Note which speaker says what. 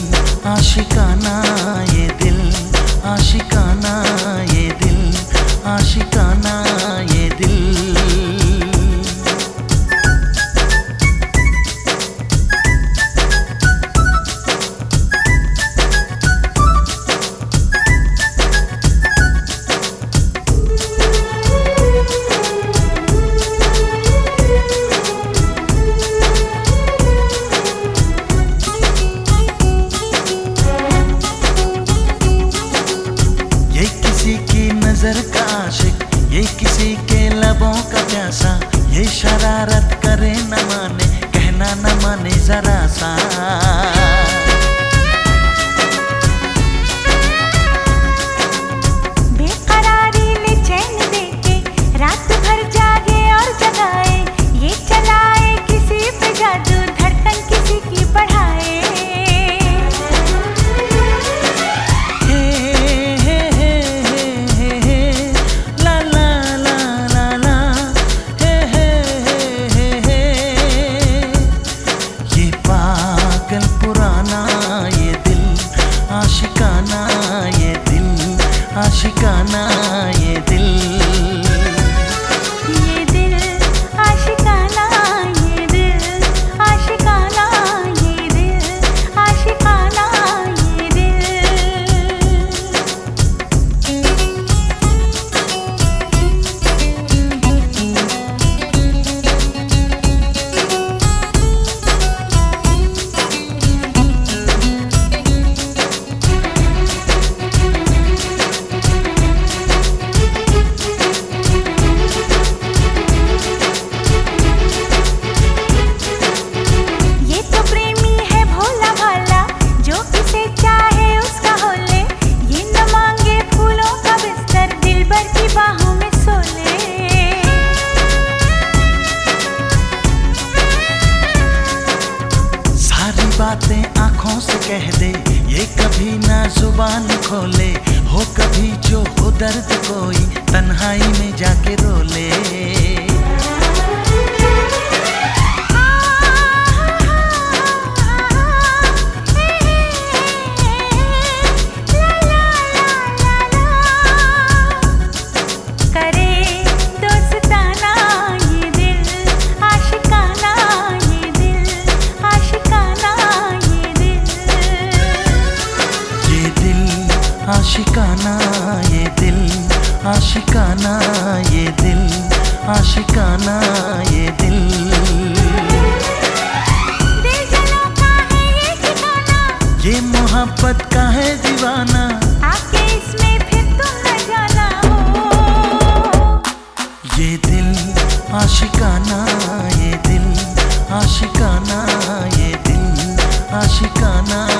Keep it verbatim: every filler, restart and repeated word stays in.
Speaker 1: आशिकाना ये दिल, आशिकाना ये दिल, आशिकाना ये दिल। नजर का आशिक, ये किसी के लबों का प्यासा, ये शरारत करे न माने, कहना न माने जरा सा।
Speaker 2: बेकरारी ले चैन देके रात भर जागे और जगाए, ये चलाए किसी पे जादू, धड़कन किसी की बढ़ाए। आशिकाना ये दिल, आशिकाना ये दिल, ये दिल आशिकाना ये दिल, आशिकाना ये दिल, आशिकाना ये दिल।
Speaker 1: बातें आँखों से कह दे, ये कभी ना जुबान खोले, हो कभी जो हो दर्द कोई तन्हाई में जाके रो ले। आशिकाना ये दिल, आशिकाना ये दिल, आशिकाना ये दिल।
Speaker 2: दिल जलों का है ये ठिकाना,
Speaker 1: ये मोहब्बत का है दीवाना,
Speaker 2: आके इसमें फिर तुम न जाना हो।
Speaker 1: ये दिल आशिकाना ये दिल, आशिकाना ये दिल, आशिकाना